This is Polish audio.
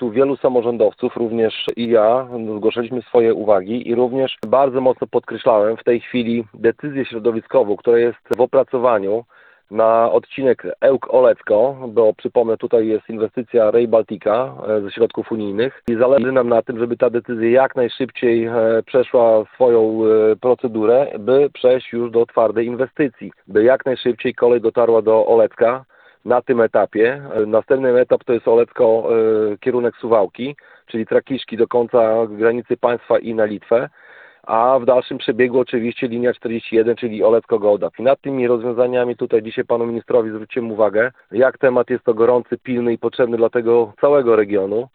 tu wielu samorządowców, również i ja, zgłaszaliśmy swoje uwagi i również bardzo mocno podkreślałem w tej chwili decyzję środowiskową, która jest w opracowaniu na odcinek Ełk-Olecko, bo przypomnę, tutaj jest inwestycja Rail Baltica ze środków unijnych i zależy nam na tym, żeby ta decyzja jak najszybciej przeszła swoją procedurę, by przejść już do twardej inwestycji, by jak najszybciej kolej dotarła do Olecka na tym etapie. Następny etap to jest Olecko, kierunek Suwałki, czyli Trakiszki do końca granicy państwa i na Litwę, a w dalszym przebiegu oczywiście linia 41, czyli Olecko-Gołdap. I nad tymi rozwiązaniami tutaj dzisiaj panu ministrowi zwróciłem uwagę, jak temat jest to gorący, pilny i potrzebny dla tego całego regionu.